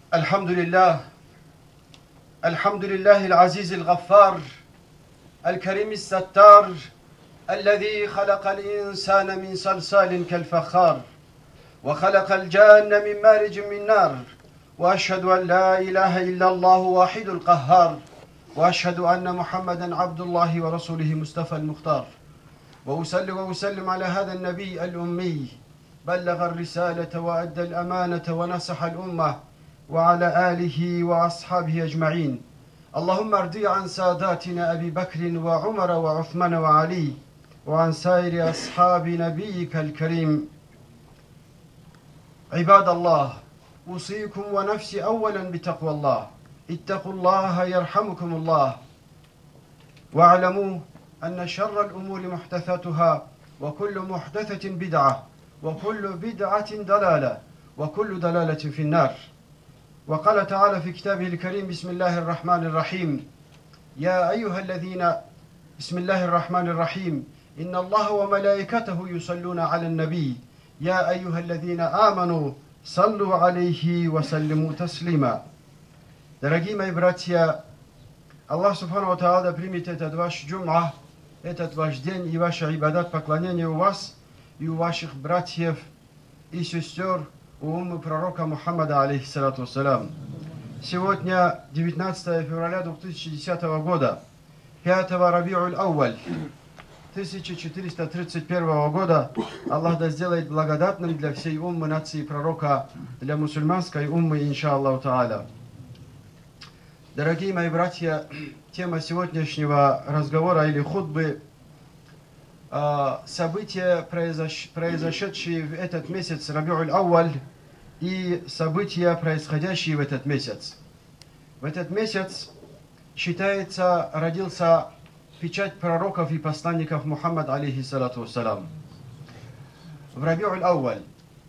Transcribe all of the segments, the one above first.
الحمد لله الحمد لله العزيز الغفار الكريم الستار الذي خلق الإنسان من صلصال كالفخار وخلق الجان من مارج من نار وأشهد أن لا إله إلا الله واحد القهار وأشهد أن محمدا عبد الله ورسوله مصطفى المختار وأصلي وأسلم على هذا النبي الأمي بلغ الرسالة وأدى الأمانة ونصح الأمة وعلى آله وأصحابه أجمعين. اللهم ارضي عن ساداتنا أبي بكر وعمر وعثمان وعلي وعن سائر أصحاب نبيك الكريم. عباد الله، أوصيكم ونفسي أولا بتقوى الله. اتقوا الله يرحمكم الله. واعلموا أن شر الأمور محدثاتها وكل محدثة بدعة وكل بدعة ضلالة وكل ضلالة في النار. وقال تعالى في كتابه الكريم: بسم الله الرحمن الرحيم. يا أيها الذين بسم الله الرحمن الرحيم إن الله وملائكته يصلون على النبي يا أيها الذين آمنوا صلوا عليه وسلموا تسليما. Дорогие мои братья, Аллах Субхану ва Тааля примет этот ваш джум'а, этот ваш день и ваш ибадат, поклонение у вас и у ваших братьев и сестер, у уммы пророка Мухаммада, алейхиссалату вассалям. Сегодня 19 февраля 2010 года, 5 Раби'уль Ауаль 1431 года. Аллах да сделает благодатным для всей уммы нации пророка, для мусульманской уммы, иншаллаху тааля. Дорогие мои братья, тема сегодняшнего разговора или хутбы события, произошедшие в этот месяц Раби'уль Ауаль, и события, происходящие в этот месяц. В этот месяц, считается, родился печать пророков и посланников Мухаммад, алейхиссалату вассалам, в Раби'уль Ауаль.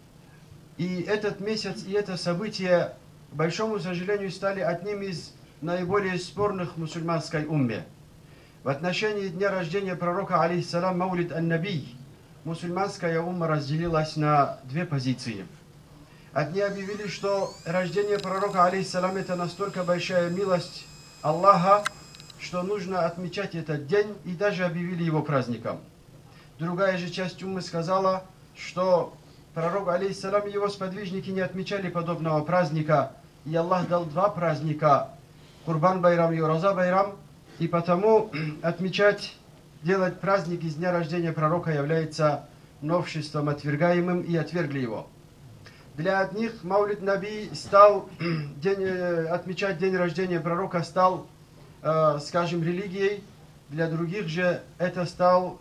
И этот месяц и это событие, к большому сожалению, стали одним из наиболее спорных в мусульманской умме. В отношении дня рождения пророка, алейхиссалам, Маулид ан-Наби, мусульманская умма разделилась на две позиции. Одни объявили, что рождение пророка, алейхиссалам, это настолько большая милость Аллаха, что нужно отмечать этот день, и даже объявили его праздником. Другая же часть уммы сказала, что пророк, алейхиссалам, и его сподвижники не отмечали подобного праздника, и Аллах дал два праздника: Курбан Байрам и Роза Байрам, и потому отмечать, делать праздник из дня рождения пророка является новшеством отвергаемым, и отвергли его. Для одних Маулид Наби стал, отмечать день рождения пророка стал, скажем, религией. Для других же это стал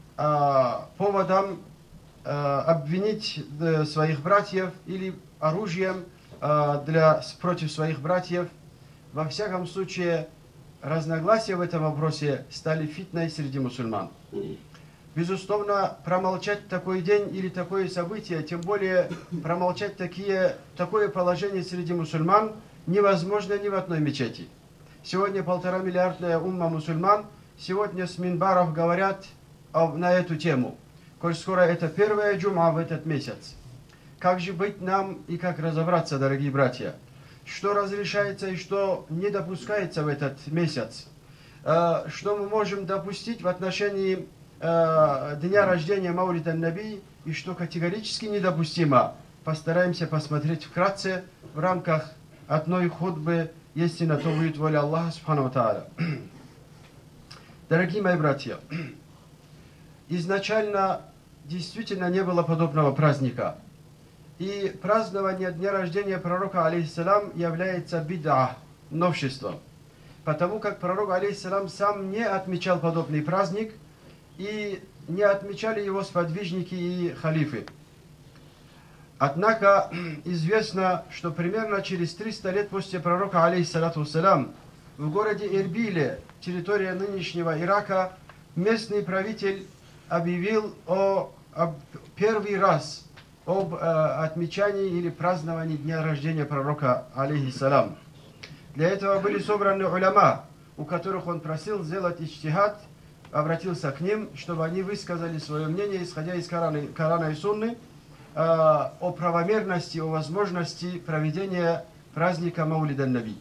поводом обвинить своих братьев или оружием против своих братьев. Во всяком случае, разногласия в этом вопросе стали фитной среди мусульман. Безусловно, промолчать такой день или такое событие, тем более промолчать такое положение среди мусульман, невозможно ни в одной мечети. Сегодня 1,5 миллиардная умма мусульман, сегодня с минбаров говорят на эту тему. Коль скоро это первая джум'а в этот месяц. Как же быть нам и как разобраться, дорогие братья? Что разрешается и что не допускается в этот месяц? Что мы можем допустить в отношении дня рождения Маулид ан-Наби и что категорически недопустимо? Постараемся посмотреть вкратце в рамках одной хутбы, если на то будет воля Аллаха Субхану ва Тааля. Дорогие мои братья, изначально действительно не было подобного праздника. И празднование дня рождения пророка, алейхиссалам, является бид'а, новшеством. Потому как пророк, алейхиссалам, сам не отмечал подобный праздник, и не отмечали его сподвижники и халифы. Однако известно, что примерно через 300 лет после пророка, алейхиссалату вассалам, в городе Эрбиле, территория нынешнего Ирака, местный правитель объявил первый раз об отмечании или праздновании дня рождения пророка, алейхиссалам. Для этого были собраны уляма, у которых он просил сделать иджтихад, обратился к ним, чтобы они высказали свое мнение, исходя из Корана и Сунны, о правомерности, о возможности проведения праздника Маулида Наби.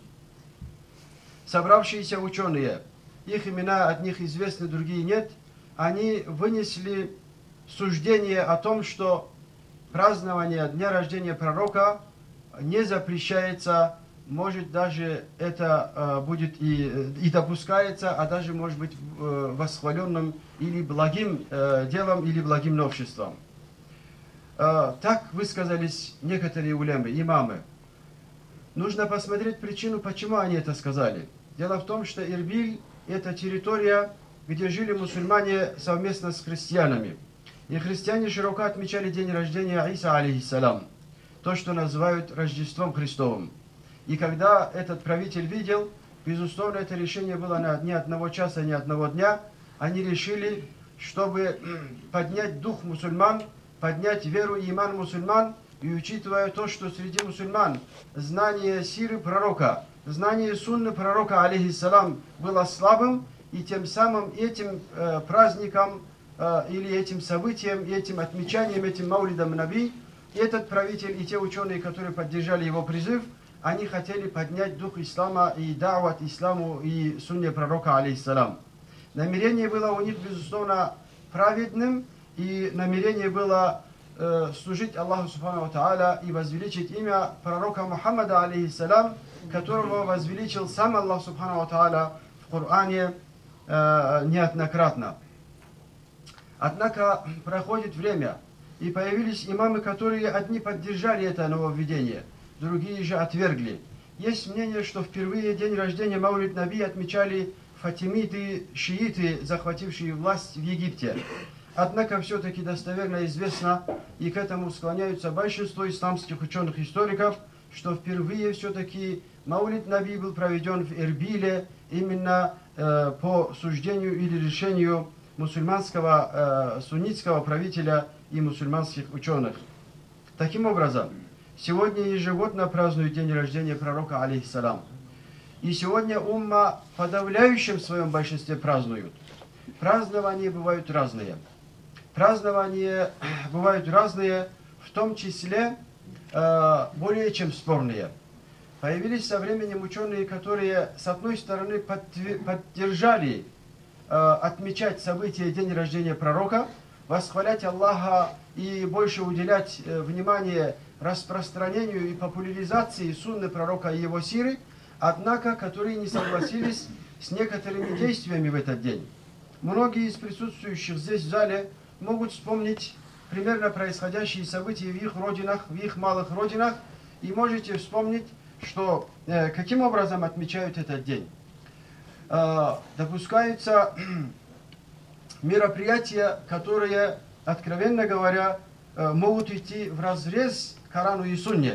Собравшиеся ученые, их имена от них известны, другие нет, они вынесли суждение о том, что празднование дня рождения пророка не запрещается, может даже это будет и допускается, а даже может быть восхваленным или благим делом, или благим новшеством. Так высказались некоторые улемы, имамы. Нужно посмотреть причину, почему они это сказали. Дело в том, что Ирбиль – это территория, где жили мусульмане совместно с христианами. И христиане широко отмечали день рождения Иса, алейхиссалям, то, что называют Рождеством Христовым. И когда этот правитель видел, безусловно, это решение было не одного часа, не одного дня, они решили, чтобы поднять дух мусульман, поднять веру и иман мусульман, и учитывая то, что среди мусульман знание сиры пророка, знание сунны пророка, алейхиссалам, было слабым, и тем самым этим праздником или этим событием, этим отмечанием, этим Маулидом Наби, этот правитель и те ученые, которые поддержали его призыв, они хотели поднять дух ислама и дават исламу и сунне пророка, алейхиссалам. Намерение было у них, безусловно, праведным, и намерение было служить Аллаху Субхану Тааля и возвеличить имя пророка Мухаммада, алейхиссалам, которого возвеличил сам Аллах Субхану Тааля в Коране неоднократно. Однако проходит время, и появились имамы, которые одни поддержали это нововведение, другие же отвергли. Есть мнение, что впервые день рождения Маулид Наби отмечали фатимиты, шииты, захватившие власть в Египте. Однако все-таки достоверно известно, и к этому склоняются большинство исламских ученых-историков, что впервые все-таки Маулид Наби был проведен в Эрбиле именно по суждению или решению мусульманского суннитского правителя и мусульманских ученых. Таким образом, сегодня ежегодно празднуют день рождения пророка, алейхиссалам. И сегодня умма в подавляющем своем большинстве празднуют. Празднования бывают разные. Празднования бывают разные, в том числе более чем спорные. Появились со временем ученые, которые, с одной стороны, поддержали отмечать события день рождения пророка, восхвалять Аллаха и больше уделять внимание распространению и популяризации сунны пророка и его сиры, однако, которые не согласились с некоторыми действиями в этот день. Многие из присутствующих здесь в зале могут вспомнить примерно происходящие события в их родинах, в их малых родинах, и можете вспомнить, что каким образом отмечают этот день. Допускаются мероприятия, которые, откровенно говоря, могут идти вразрез Корану и Сунне.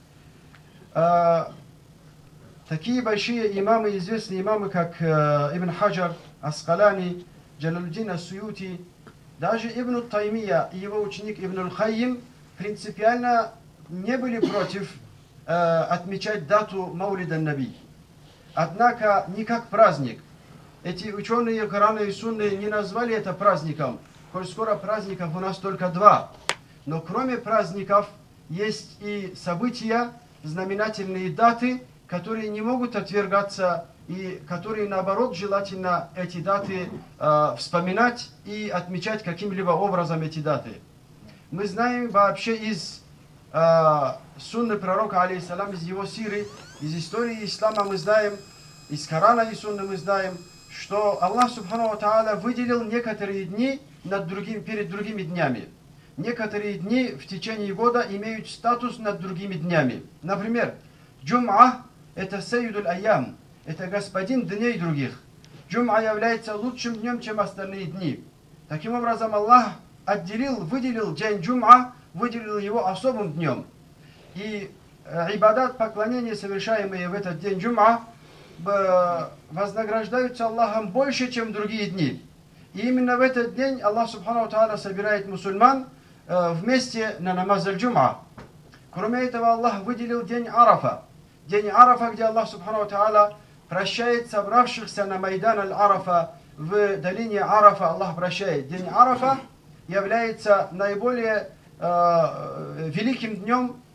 Такие большие имамы, известные имамы, как Ибн Хаджар, Аскалани, Джалалуддин Ас-Суюти, даже Ибн Таймия и его ученик Ибн Аль-Хайим принципиально не были против отмечать дату Маулида Наби. Однако не как праздник. Эти ученые Корана и Сунны не назвали это праздником, коль скоро праздников у нас только два. Но кроме праздников есть и события, знаменательные даты, которые не могут отвергаться и которые, наоборот, желательно эти даты вспоминать и отмечать каким-либо образом эти даты. Мы знаем вообще из сунны пророка, алейхиссалам, из его сиры, из истории ислама мы знаем, из Корана и Сунны мы знаем, что Аллах Субхану ва Тааля выделил некоторые дни перед другими днями. Некоторые дни в течение года имеют статус над другими днями. Например, Джум'а – это Сайюдуль Айям, это господин дней других. Джум'а является лучшим днем, чем остальные дни. Таким образом, Аллах выделил день Джум'а, выделил его особым днем. И ибадат, поклонения, совершаемые в этот день Джум'а, вознаграждаются Аллахом больше, чем другие дни. И именно в этот день Аллах Субхану ва Тааля собирает мусульман вместе на намаз аль-Джум'а. Кроме этого, Аллах выделил день Арафа. День Арафа, где Аллах Субхану ва Тааля прощает собравшихся на Майдан аль-Арафа, в долине Арафа Аллах прощает. День Арафа является наиболее великим днем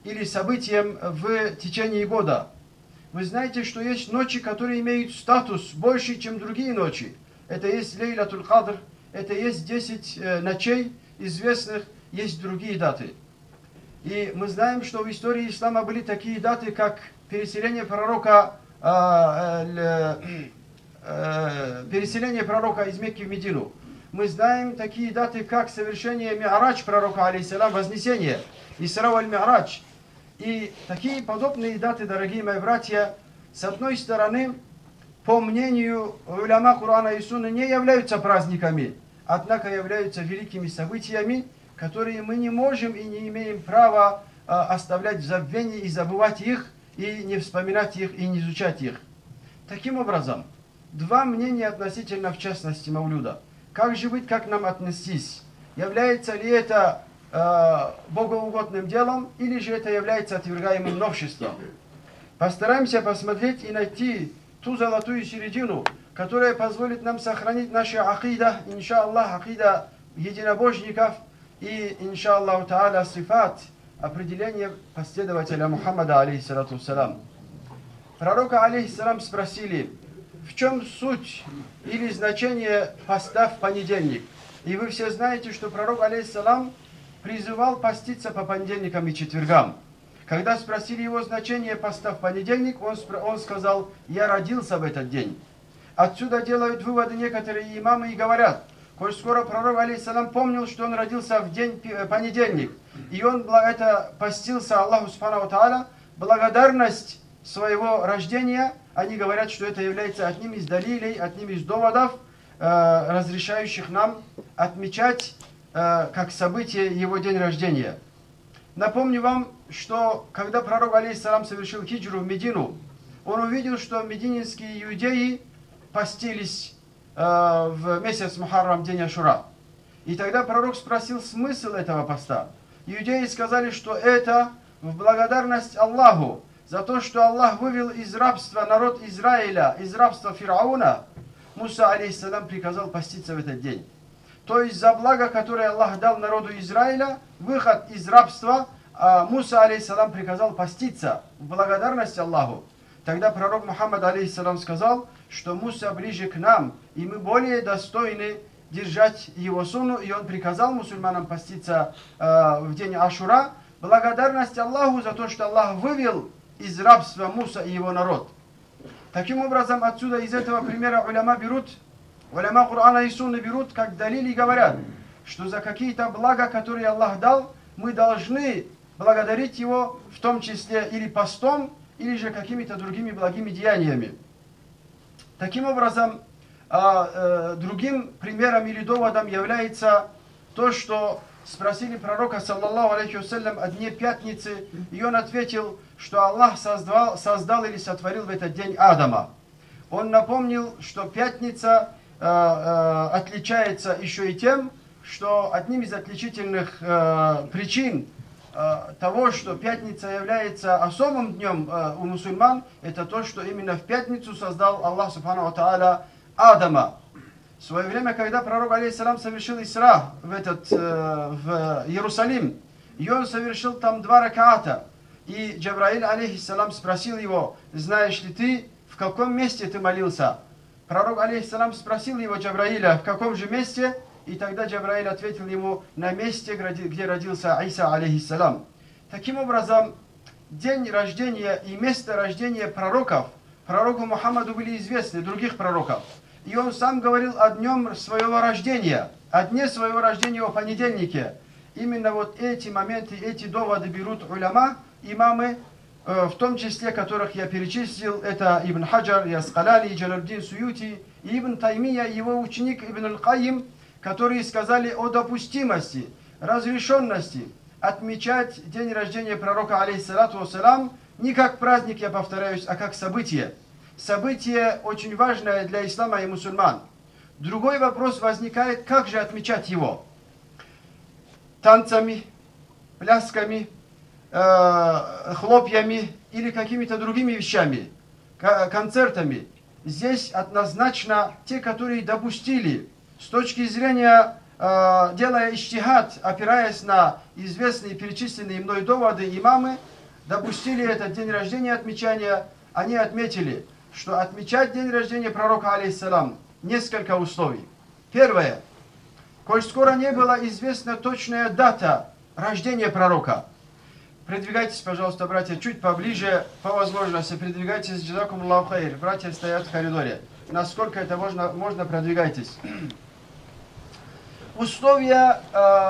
или событиям в течение года. Вы знаете, что есть ночи, которые имеют статус больше, чем другие ночи. Это есть Лейлатуль Кадр, это есть 10 ночей известных, есть другие даты. И мы знаем, что в истории ислама были такие даты, как переселение пророка из Мекки в Медину. Мы знаем такие даты, как совершение Ми'раджа пророка, алейхиссалам, вознесение, Исра валь-Ми'радж. И такие подобные даты, дорогие мои братья, с одной стороны, по мнению уляма Корана и Сунны, не являются праздниками, однако являются великими событиями, которые мы не можем и не имеем права оставлять в забвении и забывать их, и не вспоминать их, и не изучать их. Таким образом, два мнения относительно, в частности, Маулюда. Как же быть, как нам отнестись? Является ли это богоугодным делом, или же это является отвергаемым новшеством? Постараемся посмотреть и найти ту золотую середину, которая позволит нам сохранить нашу акида, иншаллах, акида единобожников, и, иншаллаху та'аля, сифат, определение последователя Мухаммада, алейхиссалату вассалам. Пророка, алейхиссалам, спросили, в чем суть или значение поста в понедельник? И вы все знаете, что пророк, алейхиссалам, призывал поститься по понедельникам и четвергам. Когда спросили его значение поста в понедельник, он сказал, я родился в этот день. Отсюда делают выводы некоторые имамы и говорят, коль скоро пророк, алейхиссалам, помнил, что он родился в день понедельник, и он это постился Аллаху субханаху тааля, благодарность своего рождения, они говорят, что это является одним из далилей, одним из доводов, разрешающих нам отмечать как событие его день рождения. Напомню вам, что когда пророк, алейхиссалам, совершил хиджру в Медину, он увидел, что медининские иудеи постились в месяц Мухаррам, день Ашура. И тогда пророк спросил смысл этого поста. Иудеи сказали, что это в благодарность Аллаху за то, что Аллах вывел из рабства народ Израиля, из рабства Фирауна. Муса, алейхиссалам, приказал поститься в этот день. То есть за благо, которое Аллах дал народу Израиля, выход из рабства, Муса, алейхиссалам, приказал поститься в благодарность Аллаху. Тогда пророк Мухаммад, алейхиссалам, сказал, что Муса ближе к нам, и мы более достойны держать его сунну, и он приказал мусульманам поститься в день Ашура, благодарность Аллаху за то, что Аллах вывел из рабства Муса и его народ. Таким образом, отсюда из этого примера уляма Корана и Сунны берут как далили и говорят, что за какие-то блага, которые Аллах дал, мы должны благодарить Его, в том числе или постом, или же какими-то другими благими деяниями. Таким образом, другим примером или доводом является то, что спросили пророка, саллаллаху алейхи вассалям, о дне пятницы, и он ответил, что Аллах создал или сотворил в этот день Адама. Он напомнил, что пятница отличается еще и тем, что одним из отличительных причин того, что пятница является особым днем у мусульман, это то, что именно в пятницу создал Аллах субханаху тааля Адама. В свое время, когда пророк, алейхиссалам, совершил Исра в Иерусалим, и он совершил там 2 ракаата, и Джабраиль, алейхиссалам, спросил его, знаешь ли ты, в каком месте ты молился? Пророк, алейхиссалам, спросил его, Джабраиля, в каком же месте? И тогда Джабраиль ответил ему, на месте, где родился Иса, алейхиссалам. Таким образом, день рождения и место рождения пророков, пророку Мухаммаду были известны, других пророков. И он сам говорил о днем своего рождения, о дне своего рождения, о понедельнике. Именно вот эти моменты, эти доводы берут уляма, имамы, в том числе, которых я перечислил, это Ибн Хаджар, Яскалани, Джалалдин Суюти, и Ибн Таймия, его ученик Ибн Аль-Кайим, которые сказали о допустимости, разрешенности отмечать день рождения пророка, алейхиссалату вассалам, не как праздник, я повторяюсь, а как событие. Событие очень важное для ислама и мусульман. Другой вопрос возникает, как же отмечать его? Танцами, плясками, хлопьями или какими-то другими вещами, концертами. Здесь однозначно те, которые допустили, с точки зрения, делая иджтихад, опираясь на известные перечисленные мной доводы имамы, допустили этот день рождения отмечания, они отметили, что отмечать день рождения пророка, алейхиссалам, несколько условий. Первое. Коль скоро не была известна точная дата рождения пророка. Продвигайтесь, пожалуйста, братья, чуть поближе, по возможности. Продвигайтесь, джазакум Аллаху хайр. Братья стоят в коридоре. Насколько это можно продвигайтесь. Условия,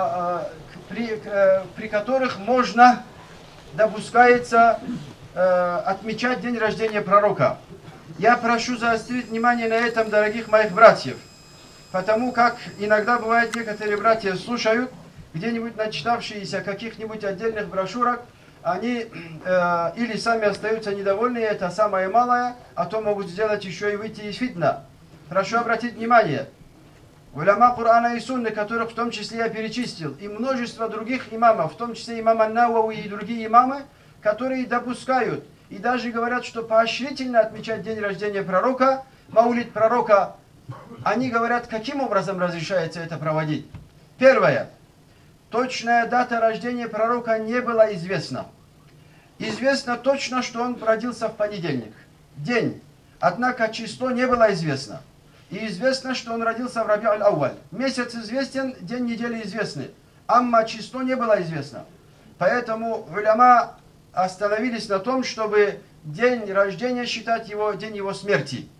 при которых можно, допускается отмечать день рождения пророка. Я прошу заострить внимание на этом, дорогих моих братьев, потому как иногда бывает, некоторые братья слушают, где-нибудь начитавшиеся каких-нибудь отдельных брошюрок, они или сами остаются недовольны, это самое малое, а то могут сделать еще и выйти из фитна. Прошу обратить внимание, уляма Кур'ана и Сунны, которых в том числе я перечислил, и множество других имамов, в том числе имам Ан-Науави и другие имамы, которые допускают и даже говорят, что поощрительно отмечать день рождения пророка, маулид пророка. Они говорят, каким образом разрешается это проводить. Первое. Точная дата рождения пророка не была известна. Известно точно, что он родился в понедельник. День. Однако число не было известно. И известно, что он родился в Раби аль-Ауаль. Месяц известен, день недели известны. Амма число не было известно. Поэтому уляма остановились на том, чтобы день рождения считать его день его смерти.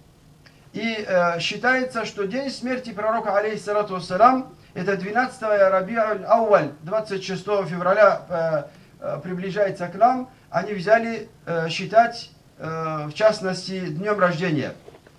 И считается, что день смерти пророка, алейхиссалату вассалам, это 12 Раби аль-Ауаль, 26 февраля приближается к нам, они взяли считать, в частности, днем рождения.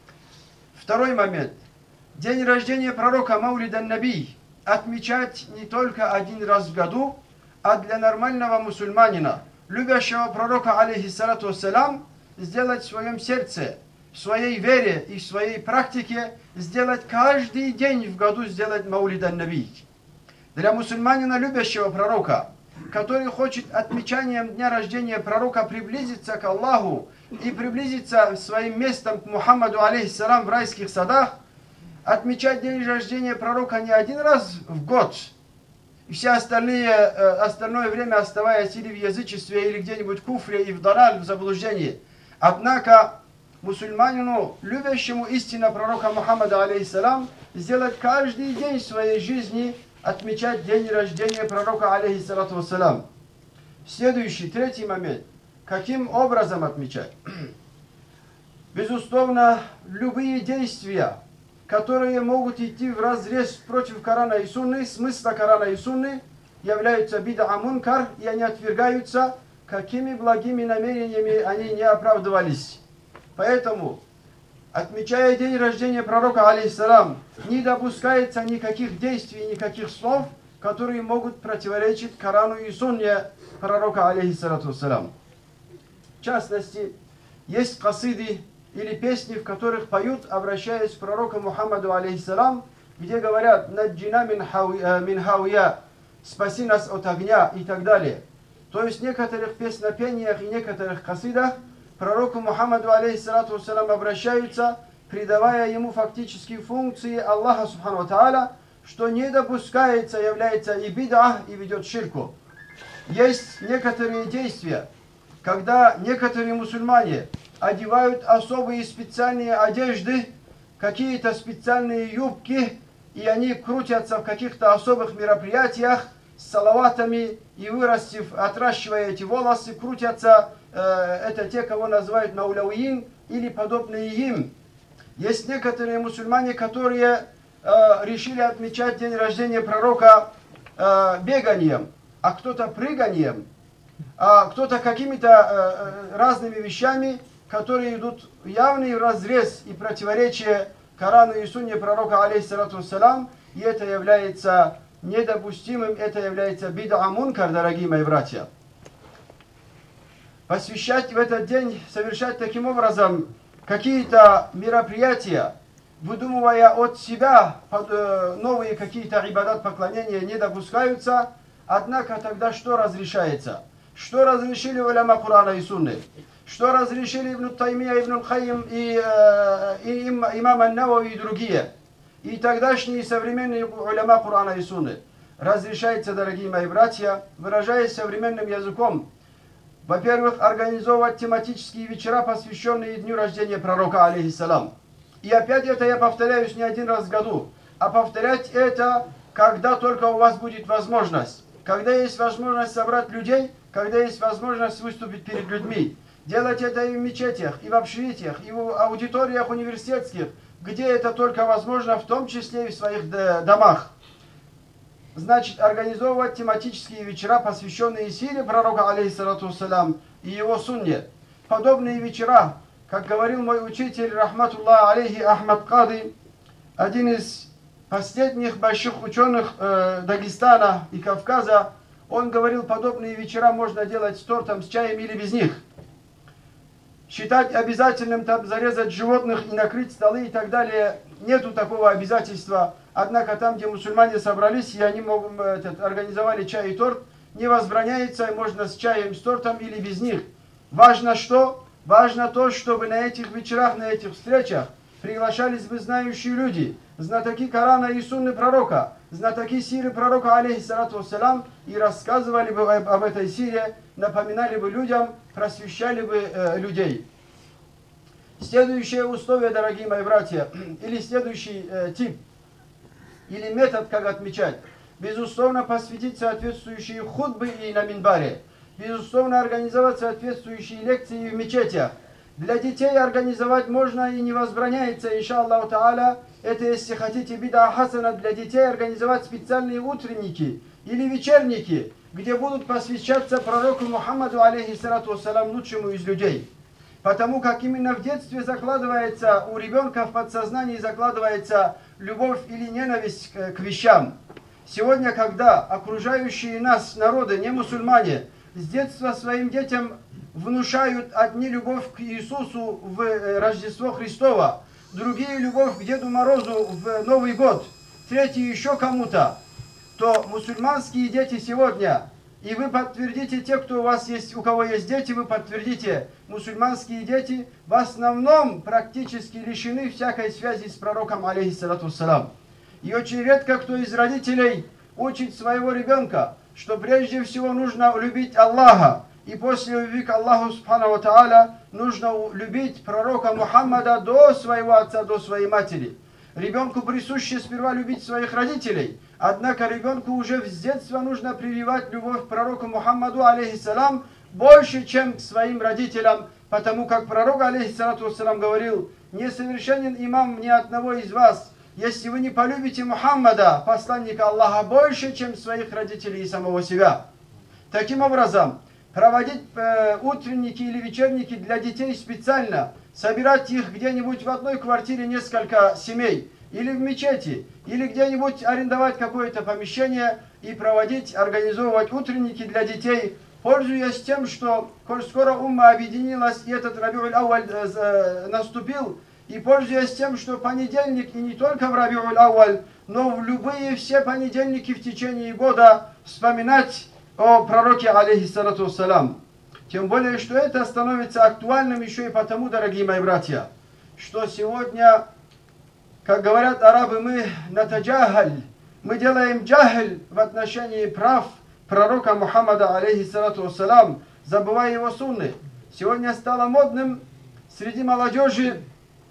Второй момент. День рождения пророка Маулид ан-Наби отмечать не только один раз в году, а для нормального мусульманина, любящего пророка, алейхиссалату вассалам, сделать в своем сердце, в своей вере и в своей практике, сделать каждый день в году, сделать Маулид ан-Наби. Для мусульманина, любящего пророка, который хочет отмечанием дня рождения пророка приблизиться к Аллаху и приблизиться своим местом к Мухаммаду, алейхиссалам, в райских садах, отмечать день рождения пророка не один раз в год, и все остальное время оставаясь или в язычестве, или где-нибудь в куфре и в далаль, в заблуждении. Однако мусульманину, любящему истинно пророка Мухаммада, алейхиссалам, сделать каждый день своей жизни, отмечать день рождения пророка, алейхиссалату вассалам. Следующий, третий момент. Каким образом отмечать? Безусловно, любые действия, которые могут идти вразрез против Корана и Сунны, смысла Корана и Сунны, являются бид'a мункар, и они отвергаются, какими благими намерениями они не оправдывались. Поэтому, отмечая день рождения пророка, алейхиссалам, не допускается никаких действий, никаких слов, которые могут противоречить Корану и Сунне пророка, алейхиссалату вассалам. В частности, есть касиды или песни, в которых поют, обращаясь к пророку Мухаммаду, алейхиссалам, где говорят «Наджина мин хауя», «Спаси нас от огня» и так далее. То есть в некоторых песнопениях и некоторых касидах пророку Мухаммаду, алейхиссалату вассалам, обращаются, придавая ему фактические функции Аллаха субхану ва тааля, что не допускается, является и бид'а, и ведет ширку. Есть некоторые действия, когда некоторые мусульмане одевают особые специальные одежды, какие-то специальные юбки, и они крутятся в каких-то особых мероприятиях с салаватами, и вырастив, отращивая эти волосы, крутятся, это те, кого называют маулявиин или подобные им. Есть некоторые мусульмане, которые решили отмечать день рождения пророка беганием, а кто-то прыганием, а кто-то какими-то разными вещами, которые идут в явный разрез и противоречие Корану и Сунне пророка, алейхиссалату вассалам, и это является недопустимым, это является бид'a мункар, дорогие мои братья. Посвящать в этот день, совершать таким образом какие-то мероприятия, выдумывая от себя новые какие-то ибадат, поклонения, не допускаются. Однако тогда что разрешается? Что разрешили уляма Кур'ана и Сунны? Что разрешили Ибн Таймия, Ибн Аль-Хайим и имам Ан-Науави и другие? И тогдашние современные уляма Кур'ана и Сунны. Разрешается, дорогие мои братья, выражаясь современным языком, Во-первых, организовывать тематические вечера, посвященные дню рождения пророка, алейхиссалам. И опять это я повторяюсь не один раз в году, а повторять это, когда только у вас будет возможность. Когда есть возможность собрать людей, когда есть возможность выступить перед людьми. Делать это и в мечетях, и в общежитиях, и в аудиториях университетских, где это только возможно, в том числе и в своих домах. Значит, организовывать тематические вечера, посвященные силе пророка, алейхиссалату вассалям, и его сунне. Подобные вечера, как говорил мой учитель, рахматуллах алейхи, Ахмад Кады, один из последних больших ученых Дагестана и Кавказа, он говорил, подобные вечера можно делать с тортом, с чаем или без них. Считать обязательным там зарезать животных и накрыть столы и так далее, нету такого обязательства. Однако там, где мусульмане собрались, и они организовали чай и торт, не возбраняется, можно с чаем, с тортом или без них. Важно что? Важно то, чтобы на этих вечерах, на этих встречах приглашались бы знающие люди, знатоки Корана и Сунны пророка, знатоки сиры пророка, алейхиссалату вассалям, и рассказывали бы об этой сире, напоминали бы людям, просвещали бы людей. Следующее условие, дорогие мои братья, или следующий тип, или метод, как отмечать, безусловно, посвятить соответствующие хутбы и на минбаре, безусловно, организовать соответствующие лекции в мечетях. Для детей организовать можно и не возбраняется, иншаллаху та'аля. Это, если хотите, бида хасана, для детей организовать специальные утренники или вечерники, где будут посвящаться пророку Мухаммаду, алейхиссалату вассалам, лучшему из людей. Потому как именно в детстве закладывается, у ребенка в подсознании закладывается любовь или ненависть к вещам. Сегодня, когда окружающие нас народы, не мусульмане, с детства своим детям внушают одни любовь к Иисусу в Рождество Христово, другие любовь к Деду Морозу в Новый год, третьи еще кому-то, то мусульманские дети сегодня, и вы подтвердите, те, кто у вас есть, у кого есть дети, вы подтвердите, мусульманские дети в основном практически лишены всякой связи с пророком, алейхиссалату вассалам. И очень редко кто из родителей учит своего ребенка, что прежде всего нужно любить Аллаха, и после любви к Аллаху субхану ва тааля нужно любить пророка Мухаммада до своего отца, до своей матери. Ребенку присуще сперва любить своих родителей, однако ребенку уже с детства нужно прививать любовь к пророку Мухаммаду, алейхиссалам, больше, чем к своим родителям, потому как пророк, алейхиссалату вассалам, говорил: несовершенен имам ни одного из вас, если вы не полюбите Мухаммада, посланника Аллаха, больше, чем своих родителей и самого себя. Таким образом, проводить утренники или вечерники для детей специально, собирать их где-нибудь в одной квартире несколько семей, или в мечети, или где-нибудь арендовать какое-то помещение и проводить, организовывать утренники для детей, пользуясь тем, что коль скоро умма объединилась и этот Рабиуль Ауаль наступил, и пользуясь тем, что понедельник, и не только в Рабиуль Ауаль, но в любые все понедельники в течение года вспоминать о пророке, алейхиссалату вассалам. Тем более, что это становится актуальным еще и потому, дорогие мои братья, что сегодня, как говорят арабы, мы натаджахаль, мы делаем джахль в отношении прав пророка Мухаммада, алейхиссалату вассалам, забывая его сунны. Сегодня стало модным среди молодежи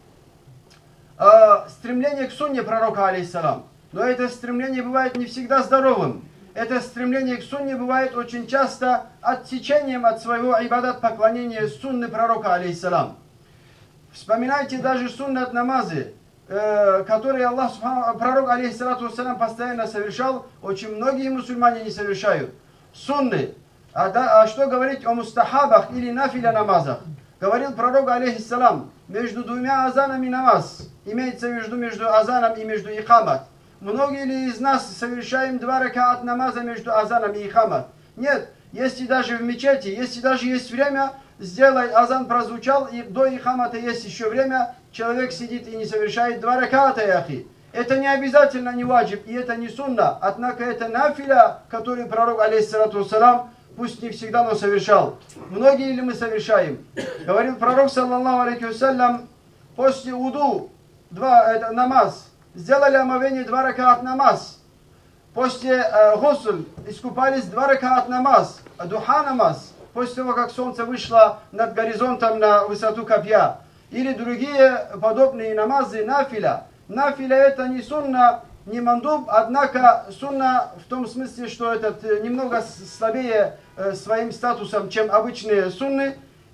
стремление к сунне пророка, алейхиссалам. Но это стремление бывает не всегда здоровым. Это стремление к сунне бывает очень часто отсечением от своего ибадат поклонения сунны пророка, алейхиссалам. Вспоминайте даже суннат намазы, которые пророк, алейхиссалату вассалам, постоянно совершал, очень многие мусульмане не совершают. Сунны. А что говорить о мустахабах или нафиля намазах? Говорил пророк, алейхиссалам, между двумя азанами намаз. Имеется между азаном и между икамат. Многие ли из нас совершаем 2 ракаат намаза между азаном и икамат? Нет. Если даже в мечети, если даже есть время, сделай, азан прозвучал, и до икамата есть еще время, человек сидит и не совершает 2 ракаата, яхи. Это не обязательно, не ваджиб, и это не сунна. Однако это нафиля, который пророк, алейхиссалату вассалам, пусть не всегда, но совершал. Многие ли мы совершаем? Говорил пророк, саллаллаху алейхи вассалям, после уду, намаз, сделали омовение 2 ракаат намаз. После гусль искупались 2 ракаат намаз, духа намаз. после того, как солнце вышло над горизонтом на высоту копья. Или другие подобные намазы нафиля. Нафиля это не сунна, не мандуб, однако сунна в том смысле, что этот немного слабее своим статусом, чем обычные сунны.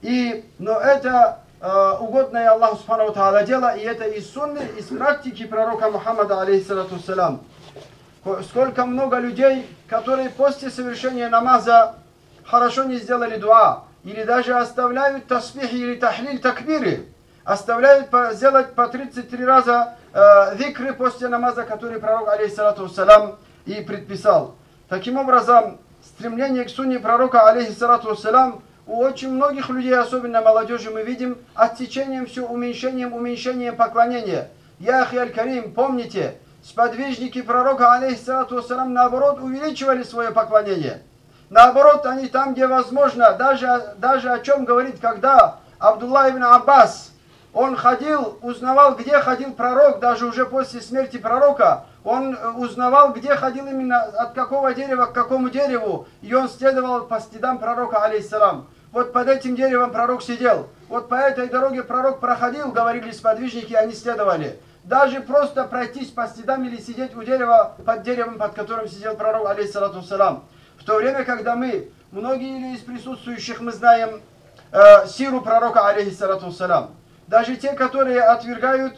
Но это угодное Аллаху Субхану ва Тааля дело, и это из сунны, из практики пророка Мухаммада, алейхиссалату вассалям. Сколько много людей, которые после совершения намаза хорошо не сделали дуа, или даже оставляют тасбихи или тахлиль, такбиры, оставляют сделать по 33 раза викры после намаза, который пророк, алейхиссалату вассалям, и предписал. Таким образом, стремление к сунне пророка, алейхиссалату вассалям, у очень многих людей, особенно молодежи, мы видим оттечением все уменьшением поклонения. Я ахи аль-Карим, помните, сподвижники пророка, алейхиссалату вассалям, наоборот, увеличивали свое поклонение. Наоборот, они там, где возможно, даже о чем говорит, когда Абдулла ибн Аббас, он ходил, узнавал, где ходил пророк, даже уже после смерти пророка, он узнавал, где ходил именно, от какого дерева к какому дереву, и он следовал по следам пророка, алейхиссалам. Вот под этим деревом пророк сидел, вот по этой дороге пророк проходил, говорили сподвижники, они следовали. Даже просто пройтись по следам или сидеть у дерева, под деревом, под которым сидел пророк, алейхиссалату вассалам. В то время, когда многие из присутствующих, мы знаем сиру пророка, алейхиссалату вассалам. Даже те, которые отвергают,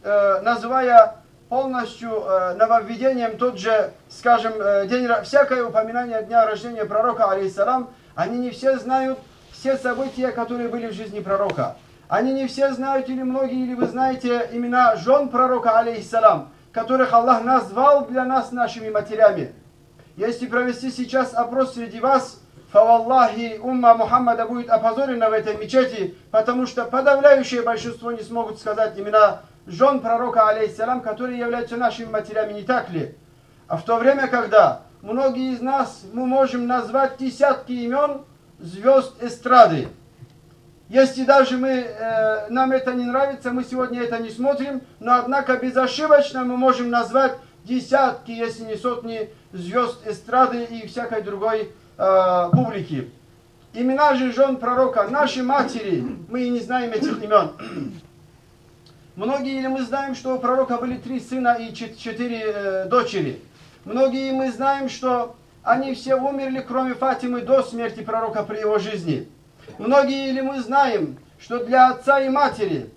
называя полностью нововведением тот же, скажем, всякое упоминание дня рождения пророка, алейхиссалам, они не все знают все события, которые были в жизни пророка. Они не все знают, или многие, или вы знаете имена жен пророка, алейхиссалам, которых Аллах назвал для нас нашими матерями. Если провести сейчас опрос среди вас, фаваллахи, умма Мухаммада будет опозорена в этой мечети, потому что подавляющее большинство не смогут сказать имена жен пророка, алейхиссалам, которые являются нашими матерями, не так ли? А в то время, когда многие из нас, мы можем назвать десятки имен звезд эстрады. Если даже нам это не нравится, мы сегодня это не смотрим, но однако безошибочно мы можем назвать десятки, если не сотни звезд эстрады и всякой другой публики. Имена же жен пророка, наши матери, мы и не знаем этих имен. Многие или мы знаем, что у пророка были 3 сына и 4 дочери. Многие мы знаем, что они все умерли, кроме Фатимы, до смерти пророка при его жизни. Многие или мы знаем, что для отца и матери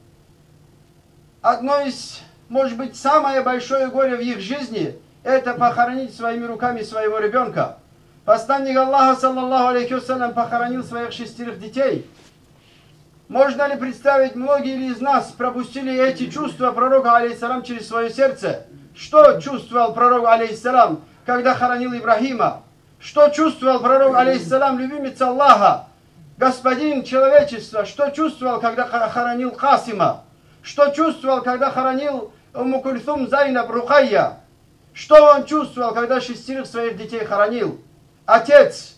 одно из, может быть, самое большое горе в их жизни – это похоронить своими руками своего ребенка. Посланник Аллаха, саллаллаху алейхи вассалям, похоронил своих 6 детей. Можно ли представить, многие из нас пропустили эти чувства пророка, алейхиссалам, через свое сердце? Что чувствовал пророк, алейхиссалам, когда хоронил Ибрахима? Что чувствовал пророк, алейхиссалам, любимец Аллаха, господин человечества? Что чувствовал, когда хоронил Касима? Что чувствовал, когда хоронил Умму Кульсум, Зайнаб, Рукайя? Что он чувствовал, когда 6 своих детей хоронил? Отец.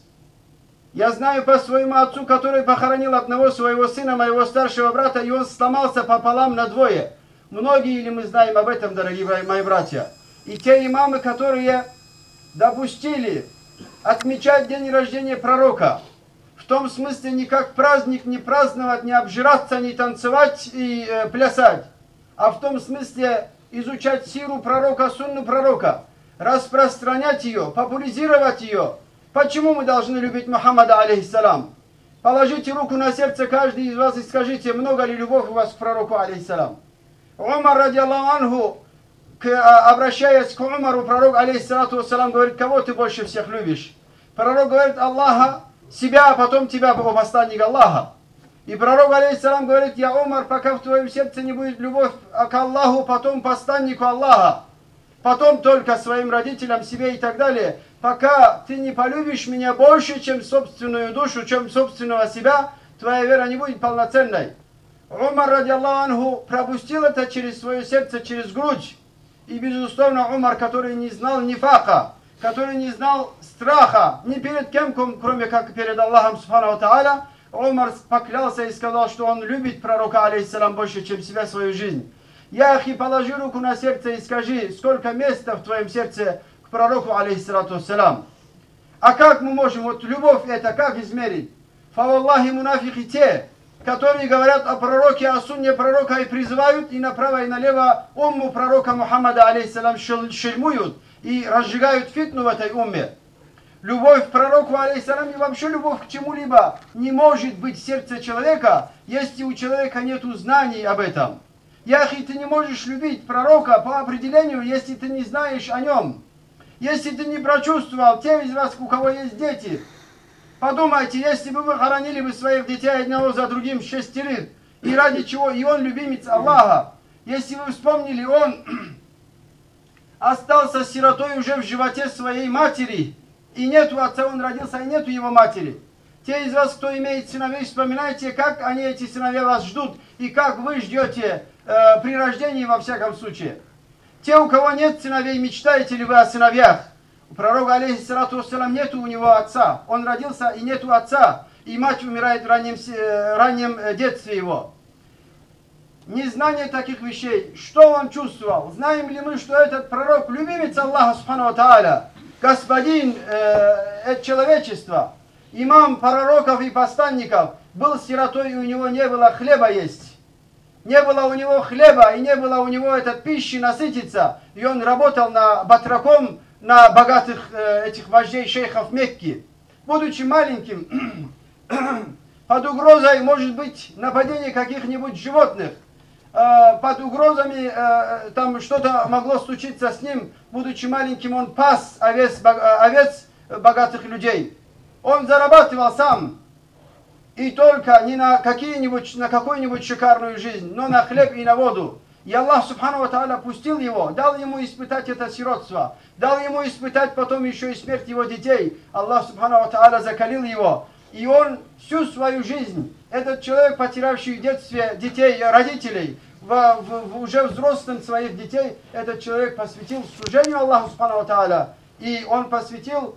Я знаю по своему отцу, который похоронил одного своего сына, моего старшего брата, и он сломался пополам на двое. Многие ли мы знаем об этом, дорогие мои братья? И те имамы, которые допустили отмечать день рождения пророка, в том смысле не как праздник, не праздновать, не обжираться, не танцевать и плясать, а в том смысле изучать сиру пророка, сунну пророка, распространять ее, популяризировать ее. Почему мы должны любить Мухаммада, алейхиссалам? Положите руку на сердце каждый из вас и скажите, много ли любовь у вас к пророку, алейхиссалам? Умар, ради Аллаху анху, обращаясь к Умару, пророк, алейхиссалату вассалам, говорит, кого ты больше всех любишь? Пророк говорит, Аллаха, себя, а потом тебя, о посланник Аллаха. И пророк, алейхиссалам, говорит, я Умар, пока в твоем сердце не будет любовь к Аллаху, потом посланнику Аллаха, потом только своим родителям, себе и так далее. Пока ты не полюбишь меня больше, чем собственную душу, чем собственного себя, твоя вера не будет полноценной. Умар, ради Аллаху анху, пропустил это через свое сердце, через грудь. И, безусловно, Умар, который не знал нифака, который не знал страха ни перед кем, кроме как перед Аллахом, субхану ва тааля, Умар поклялся и сказал, что он любит пророка, алейхиссалам, больше, чем себя, свою жизнь. Яхи, положи руку на сердце и скажи, сколько места в твоем сердце к пророку, алейхиссалату вассалам. А как мы можем, вот любовь это как измерить? Фаваллахи мунафики те, которые говорят о пророке, о сунне пророка и призывают и направо, и налево умму пророка Мухаммада, алейхиссалам, шельмуют и разжигают фитну в этой умме. Любовь к пророку, алейхиссалам, и вообще любовь к чему-либо не может быть в сердце человека, если у человека нет знаний об этом. Яхи, ты не можешь любить пророка по определению, если ты не знаешь о нем. Если ты не прочувствовал, те из вас, у кого есть дети, подумайте, если бы вы хоронили бы своих детей одного за другим 6 лет, и ради чего, и он любимец Аллаха, если вы вспомнили, он остался сиротой уже в животе своей матери, и нету отца, он родился, и нету его матери. Те из вас, кто имеет сыновей, вспоминайте, как они, эти сыновья, вас ждут, и как вы ждете при рождении, во всяком случае. Те, у кого нет сыновей, мечтаете ли вы о сыновьях? У пророка, алейхиссалату вассалам, нету у него отца. Он родился, и нету отца. И мать умирает в раннем детстве его. Незнание таких вещей. Что он чувствовал? Знаем ли мы, что этот пророк, любимец Аллаха, субхану ва тааля, господин человечества, имам пророков и посланников, был сиротой, и у него не было хлеба есть. Не было у него хлеба, и не было у него пищи насытиться. И он работал батраком на богатых этих вождей шейхов Мекки. Будучи маленьким, под угрозой, может быть, нападения каких-нибудь животных, под угрозами там что-то могло случиться с ним. Будучи маленьким, он пас овец богатых людей. Он зарабатывал сам. И только не на какую-нибудь шикарную жизнь, но на хлеб и на воду. И Аллах субхану ва тааля пустил его, дал ему испытать это сиротство, дал ему испытать потом еще и смерть его детей. Аллах субхану ва тааля закалил его. И он всю свою жизнь, этот человек, потерявший в детстве детей, родителей, уже взрослым своих детей, этот человек посвятил служению Аллаху субхану ва тааля. И он посвятил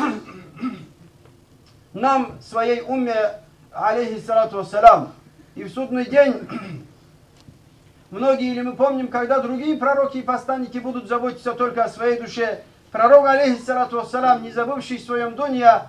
нам, своей умме, алейхиссалату вассалам. И в судный день, многие, или мы помним, когда другие пророки и посланники будут заботиться только о своей душе, пророк, алейхиссалату вассалам, не забывший в своем дунья,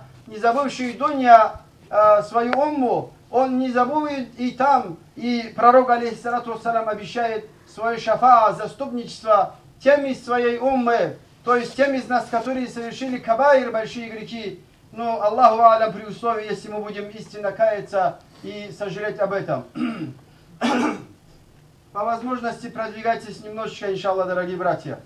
свою умму, он не забудет и там, и пророк, алейхиссалату вассалам, обещает свое шафа, заступничество тем из своей уммы, то есть тем из нас, которые совершили кабаир, большие грехи. Но Аллаху алям, при условии, если мы будем истинно каяться и сожалеть об этом. По возможности продвигайтесь немножечко, иншаллах, дорогие братья.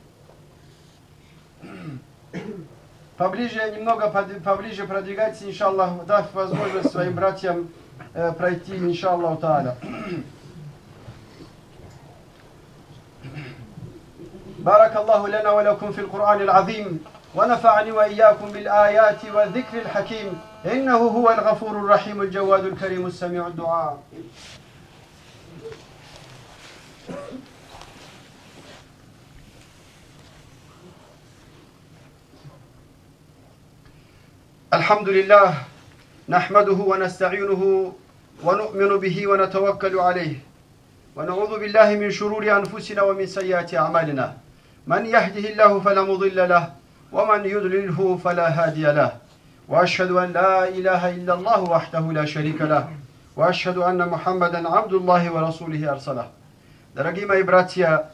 Поближе продвигайтесь, иншаллах, дав возможность своим братьям пройти, иншаллаху тааля. بارك الله لنا ولكم في القرآن العظيم ونفعني وإياكم بالآيات والذكر الحكيم إنه هو الغفور الرحيم الجواد الكريم السميع الدعاء. الحمد لله نحمده ونستعينه ونؤمن به ونتوكل عليه ونعوذ بالله من شرور أنفسنا ومن سيئات أعمالنا من يهده الله فلا مضل له ومن يضلله فلا هادي له وأشهد أن لا إله إلا الله وحده لا شريك له وأشهد أن محمدا عبد الله ورسوله أرسله. Дорогие мои братья,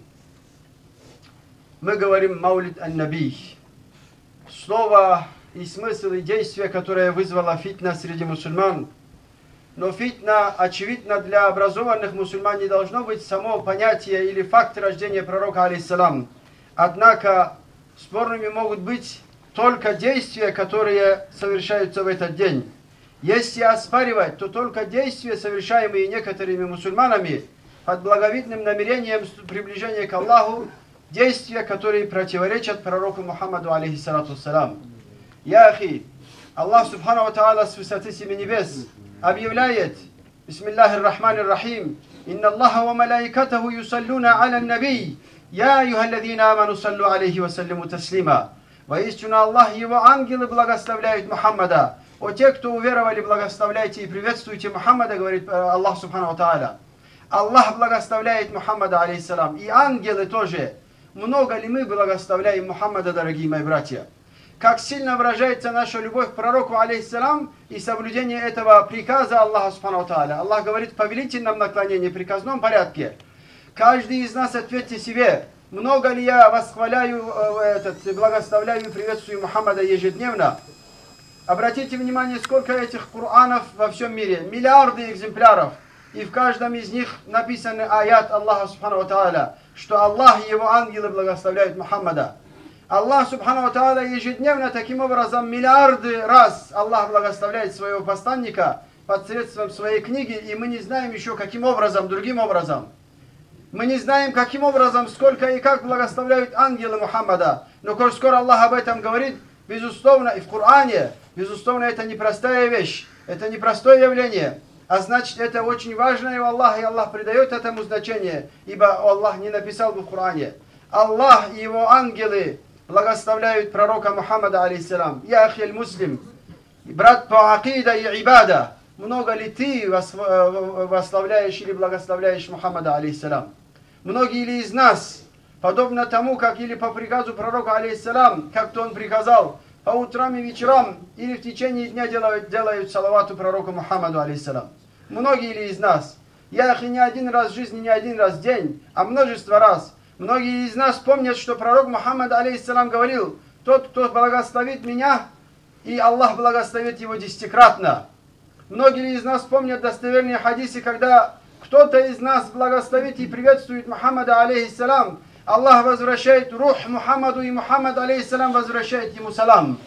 мы говорим «Маулид ан-Наби». Слово и смысл и действие, которое вызвало фитна среди мусульман. Но фитна, очевидно, для образованных мусульман не должно быть само понятие или факт рождения пророка, алейхиссалам. Однако спорными могут быть только действия, которые совершаются в этот день. Если оспаривать, то только действия, совершаемые некоторыми мусульманами под благовидным намерением приближения к Аллаху, действия, которые противоречат пророку Мухаммаду, алейхиссалату вассалам. Яхи, Аллах субхану ва тааля с высоты семи небес объявляет: Бисмиллахир рахманир рахим, инна Аллаха ва малаикатаху юсаллуна аля наби, я айюхалладзина аману саллу алейхи ва саллиму таслима. Воистину Аллах и его ангелы благословляют Мухаммада. О те, кто уверовали, благословляйте и приветствуйте Мухаммада, говорит Аллах субхану ва тааля. Аллах благословляет Мухаммада, алейхиссалам, и ангелы тоже. Много ли мы благословляем Мухаммада, дорогие мои братья? как сильно выражается наша любовь к пророку, алейхиссалам, и соблюдение этого приказа Аллаха субхану тааля. Аллах говорит в повелительном наклонении, в приказном порядке. Каждый из нас ответьте себе, много ли я восхваляю, благословляю и приветствую Мухаммада ежедневно. Обратите внимание, сколько этих Куранов во всем мире. Миллиарды экземпляров. И в каждом из них написаны аят Аллаха субхану тааля, что Аллах и его ангелы благословляют Мухаммада. Аллах субхану тааля ежедневно таким образом миллиарды раз Аллах благословляет своего посланника посредством своей книги, и мы не знаем еще каким образом, другим образом. Мы не знаем каким образом, сколько и как благословляют ангелы Мухаммада. Но коль скоро Аллах об этом говорит, безусловно, и в Коране, безусловно, это непростая вещь, это непростое явление. А значит, это очень важно и у Аллаха, и Аллах придает этому значение, ибо Аллах не написал в Коране. Аллах и его ангелы благословляют пророка Мухаммада, алейхиссалам. Я ахиль муслим, брат по акида и ибада, много ли ты восславляешь или благословляешь Мухаммада, алейхиссалам? Многие ли из нас, подобно тому, как или по приказу пророка, алейхиссалам, как-то он приказал, по утрам и вечерам, или в течение дня делают салавату пророку Мухаммаду, алейхиссалам. Многие ли из нас, я их и не один раз в жизни, не один раз в день, а множество раз, многие из нас помнят, что пророк Мухаммад, алейхиссалам, говорил, тот, кто благословит меня, и Аллах благословит его десятикратно. Многие из нас помнят достоверные хадисы, когда кто-то из нас благословит и приветствует Мухаммада, алейхиссалам, Аллах возвращает рух Мухаммаду, и Мухаммад, алейхиссалам, возвращает ему салам.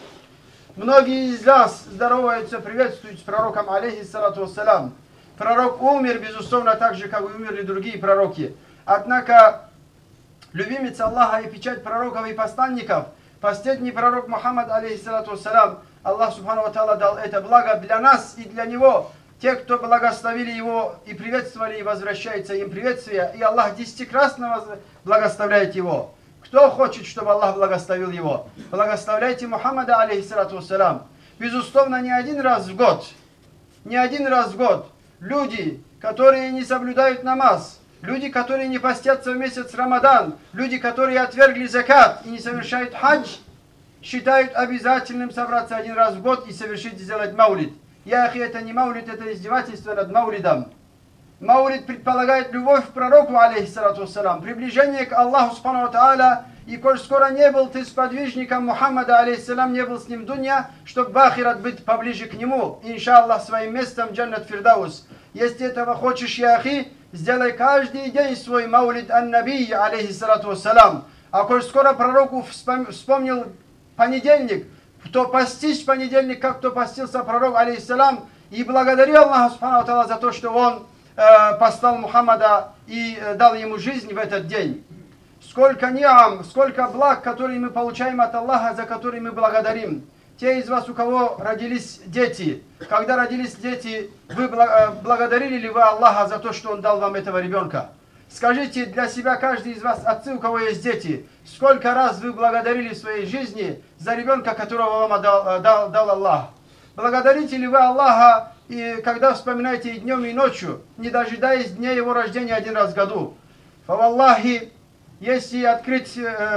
Многие из нас здороваются, приветствуют с пророком, алейхиссалату вассалам. Пророк умер, безусловно, так же, как и умерли другие пророки. Однако, любимец Аллаха и печать пророков и посланников, последний пророк Мухаммад, алейхиссалату вассалам, Аллах субхану ва тааля дал это благо для нас и для него. Те, кто благословили его и приветствовали, и возвращается им приветствие, и Аллах десятикратно благословляет его. Кто хочет, чтобы Аллах благословил его? Благословляйте Мухаммада, алейхиссалату вассалам. Безусловно, не один раз в год. Не один раз в год. Люди, которые не соблюдают намаз, люди, которые не постятся в месяц Рамадан, люди, которые отвергли закат и не совершают хадж, считают обязательным собраться один раз в год и совершить, сделать маулид. Яхи, это не маулид, это издевательство над маулидом. Маулид предполагает любовь к пророку, алейхиссалату вассалам, приближение к Аллаху субхану ва тааля, и коль скоро не был ты сподвижником Мухаммада, алейхиссалам, не был с ним в дунья, чтобы в ахират быть поближе к нему, иншаллах, своим местом джаннат фирдаус. Если этого хочешь, яхи, сделай каждый день свой маулид ан-наби, алейхиссалату вассалам. А коль скоро пророку вспомнил понедельник, кто постись в понедельник, как кто постился пророк, алейхиссалам, и благодарил Аллаха субхану ва тааля за то, что он послал Мухаммада и дал ему жизнь в этот день. Сколько ниам, сколько благ, которые мы получаем от Аллаха, за которые мы благодарим. Те из вас, у кого родились дети, когда родились дети, вы благодарили ли вы Аллаха за то, что Он дал вам этого ребенка? Скажите для себя, каждый из вас, отцы, у кого есть дети, сколько раз вы благодарили в своей жизни за ребенка, которого вам дал Аллах? Благодарите ли вы Аллаха, и когда вспоминаете и днем, и ночью, не дожидаясь дня его рождения один раз в году? Фаваллахи, если открыть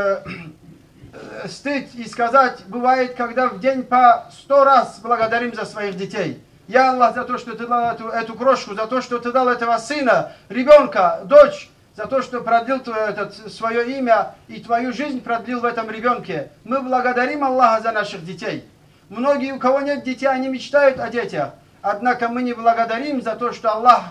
стыд и сказать, бывает, когда в день по 100 раз благодарим за своих детей. Я, Аллах, за то, что ты дал эту крошку, за то, что ты дал этого сына, ребенка, дочь, за то, что продлил свое имя и твою жизнь продлил в этом ребенке. Мы благодарим Аллаха за наших детей. Многие, у кого нет детей, они мечтают о детях. Однако мы не благодарим за то, что Аллах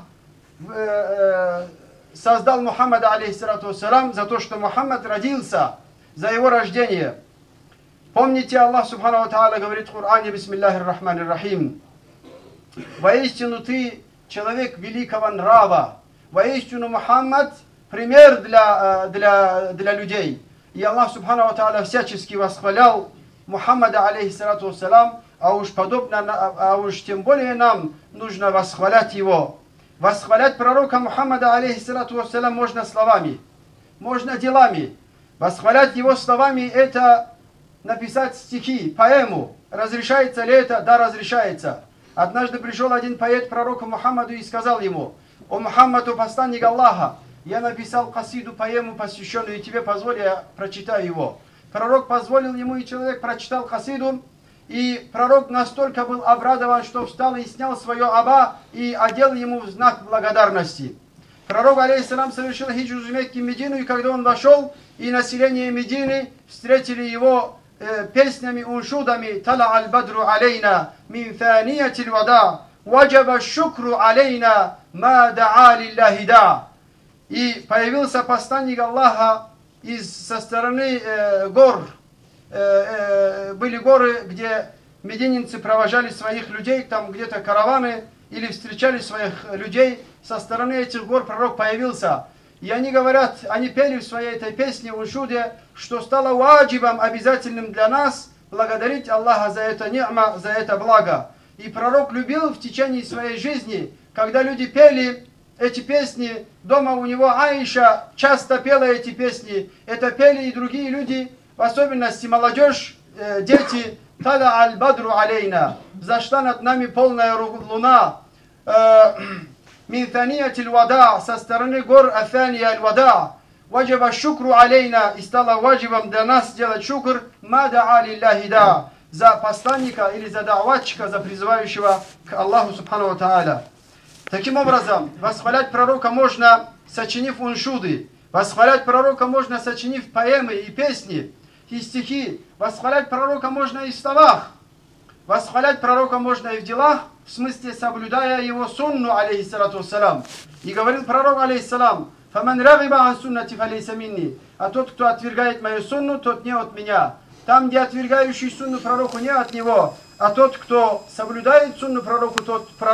создал Мухаммада, алейхиссалату вассалам, за то, что Мухаммад родился, за его рождение. Помните, Аллах субхану ва тааля говорит в Коране, бисмиллахир рахманир рахим: воистину ты человек великого нрава, воистину Мухаммад пример для людей. И Аллах субхану ва тааля всячески восхвалял Мухаммада, алейхиссалату вассалам, а уж тем более нам нужно восхвалять его. Восхвалять пророка Мухаммада, алейхиссалату вассалам, можно словами, можно делами. Восхвалять его словами — это написать стихи, поэму. Разрешается ли это? Да, разрешается. Однажды пришел один поэт к пророку Мухаммаду и сказал ему: «О Мухаммаду, посланник Аллаха, я написал касиду, поэму, посвященную тебе, позволь, я прочитаю его». пророк позволил ему, и человек прочитал касиду, и пророк настолько был обрадован, что встал и снял свое аба и одел ему в знак благодарности. Пророк, алейхиссалам, совершил хиджру из Мекки в Медину, и когда он вошел, и население Медины встретили его песнями, уншудами: «Тала аль-бадру алейна, мин фаниятил вада, ваджаба шукру алейна, ма да'a лилляхи да». И появился посланник Аллаха со стороны гор. Были горы, где медининцы провожали своих людей, там где-то караваны, или встречали своих людей. Со стороны этих гор пророк появился. И они говорят, они пели в своей этой песне, уншуде, что стало ваджибом обязательным для нас благодарить Аллаха за это ни'ма, за это благо. И пророк любил в течение своей жизни, когда люди пели эти песни, дома у него Аиша часто пела эти песни, это пели и другие люди, в особенности молодежь, дети. «Тала аль-бадру алейна», «Зашла над нами полная луна», «Мин таниятил вада», со стороны гор Афания аль-вада, «Ваджаба шукру алейна», и стало ваджибом для нас сделать шукр, «Ма да'a лилляхи да», за посланника или за да'ватчика, за призывающего к Аллаху субхану тааля. Таким образом, восхвалять пророка можно, сочинив уншуды, восхвалять пророка можно, сочинив поэмы и песни, и стихи. Восхвалять пророка можно и в словах. Восхвалять пророка можно и в делах, в смысле соблюдая его сунну, алейхиссалату вассалам. И говорил пророк, алейхиссалам: «Фаман рагиба ан суннати фалейса минни». А тот, кто отвергает мою сунну, тот не от меня. Там, где отвергающий сунну пророку, не от него. А тот, кто соблюдает сунну пророка,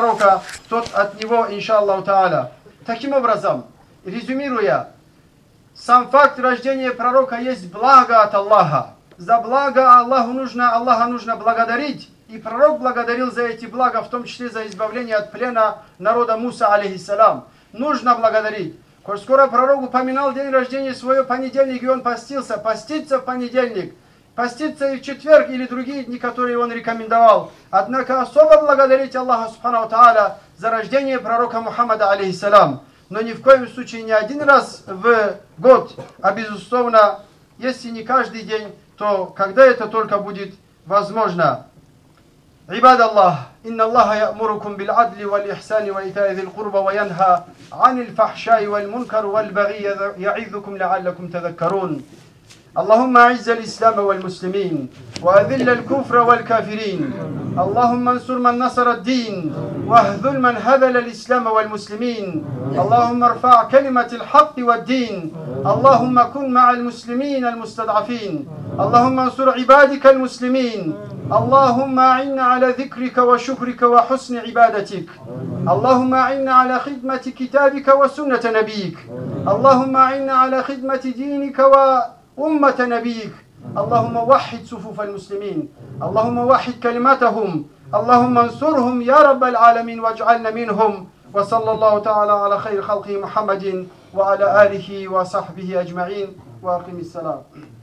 тот от него, иншаллаху тааля. Таким образом, резюмируя, сам факт рождения пророка есть благо от Аллаха. За благо Аллаха нужно благодарить. И пророк благодарил за эти блага, в том числе за избавление от плена народа Муса, алейхиссалам. Нужно благодарить. Коль скоро пророк упоминал день рождения своего понедельник, и он постился, поститься в понедельник, поститься и в четверг или другие дни, которые он рекомендовал. Однако особо благодарить Аллаха субхану тааля за рождение пророка Мухаммада, алейхиссалам. Но ни в коем случае не один раз в год, а безусловно, если не каждый день, то когда это только будет возможно. عباد الله إن الله يأمركم بالعدل والإحسان وإيتاء ذي القربى وينهى عن الفحشاء والمنكر والبغي يعظكم لعلكم تذكرون. اللهم أعز الإسلام والمسلمين وأذل الكفر والكافرين. اللهم انصر من نصر الدين واهذل من هذل الإسلام والمسلمين. اللهم ارفع كلمة الحق والدين. اللهم كن مع المسلمين المستضعفين. اللهم انصر عبادك المسلمين. اللهم أعنا على ذكرك وشكرك وحسن عبادتك. اللهم أعنا على خدمة كتابك وسنة نبيك. اللهم أعنا على خدمة دينك وأمة نبيك. اللهم وحد صفوف المسلمين. اللهم وحد كلمتهم. اللهم انصرهم يا رب العالمين واجعلنا منهم. وصلى الله تعالى على خير خلقه محمد وعلى آله وصحبه أجمعين. وأقم السلام.